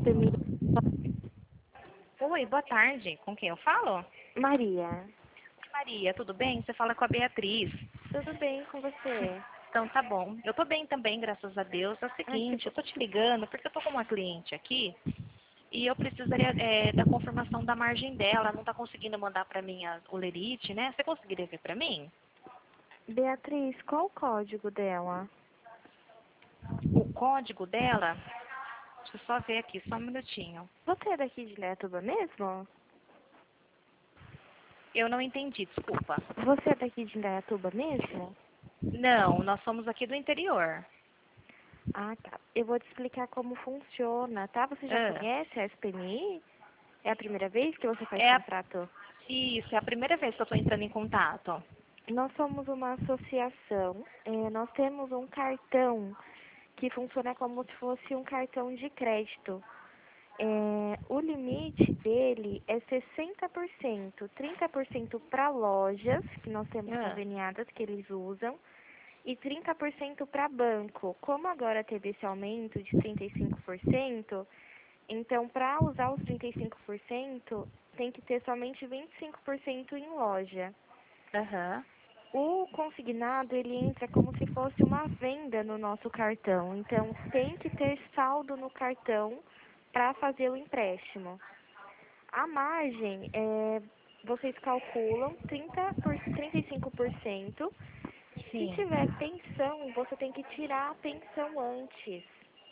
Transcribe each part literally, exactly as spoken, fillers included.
S P M I. Oi, boa tarde. Com quem eu falo? Maria, Maria, tudo bem? Você fala com a Beatriz. tudo bem com você? Então tá bom. Eu tô bem também, graças a Deus. É o Ai, que seguinte, bom. eu tô te ligando porque eu tô com uma cliente aqui e eu precisaria é, da confirmação da margem dela. Não tá conseguindo mandar pra mim a, o lerite, né? Você conseguiria ver pra mim? Beatriz, qual o código dela? O código dela, deixa eu só ver aqui, só um minutinho. Você é daqui de Indaiatuba mesmo? Eu não entendi, desculpa. Você é daqui de Indaiatuba mesmo? Não, nós somos aqui do interior. Ah, tá. Eu vou te explicar como funciona, tá? Você já Ah, conhece a S P M I? É a primeira vez que você faz é a, contrato? isso, é a primeira vez que eu tô entrando em contato. Nós somos uma associação, eh, nós temos um cartão que funciona como se fosse um cartão de crédito. É, o limite dele é sessenta por cento, trinta por cento para lojas, que nós temos Ah, conveniadas que eles usam, e trinta por cento para banco. Como agora teve esse aumento de trinta e cinco por cento, então para usar os trinta e cinco por cento tem que ter somente vinte e cinco por cento em loja. aham. O consignado, ele entra como se fosse uma venda no nosso cartão. Então, tem que ter saldo no cartão para fazer o empréstimo. A margem, é, vocês calculam trinta por, trinta e cinco por cento. Se Sim, tiver pensão, você tem que tirar a pensão antes.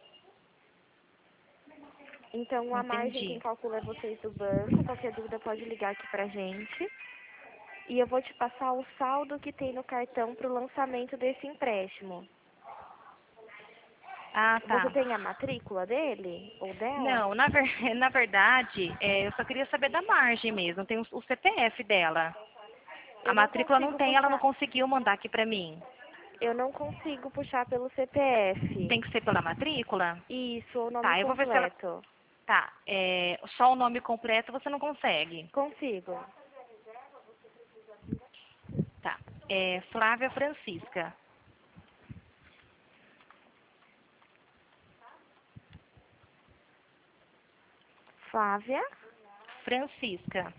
Então, a margem quem entendi. calcula é vocês do banco. Qualquer dúvida pode ligar aqui pra gente. E eu vou te passar o saldo que tem no cartão para o lançamento desse empréstimo. Ah, Você tá. tem a matrícula dele ou dela? Não, na, ver, na verdade, é, eu só queria saber da margem mesmo. Tem o, o C P F dela. A Eu não matrícula não consigo tem, ela não puxar. conseguiu mandar aqui pra mim. Eu não consigo puxar pelo C P F. Tem que ser pela matrícula? Isso, o nome Tá, eu vou ver se ela. completo. Tá, é, só o nome completo você não consegue. Consigo. Tá. É Flávia Francisca. Flávia? Francisca.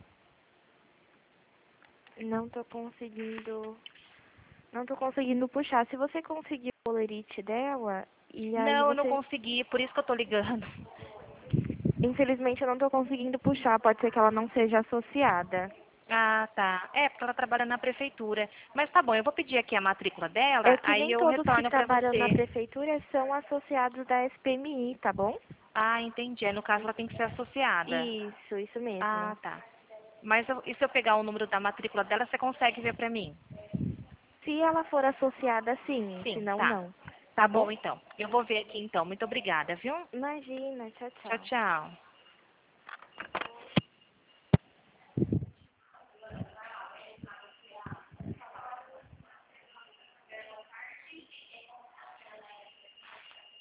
Não tô conseguindo. Não tô conseguindo puxar. Se você conseguir o bolerite dela, e aí Não, eu não você. consegui, por isso que eu tô ligando. Infelizmente eu não tô conseguindo puxar. Pode ser que ela não seja associada. Ah, tá. É, porque ela trabalha na prefeitura. Mas tá bom, eu vou pedir aqui a matrícula É dela, que aí nem eu todos que retorno pra trabalham na você. prefeitura são associados da S P M I, tá bom? Ah, entendi. Aí, no caso, ela tem que ser associada. Isso, isso mesmo. Ah, tá. Mas eu- e se eu pegar o número da matrícula dela, você consegue ver pra mim? Se ela for associada, sim, Sim, senão tá. não. Tá Tá bom? bom, então. Eu vou ver aqui, então. Muito obrigada, viu? Imagina, tchau, Tchau, tchau. tchau.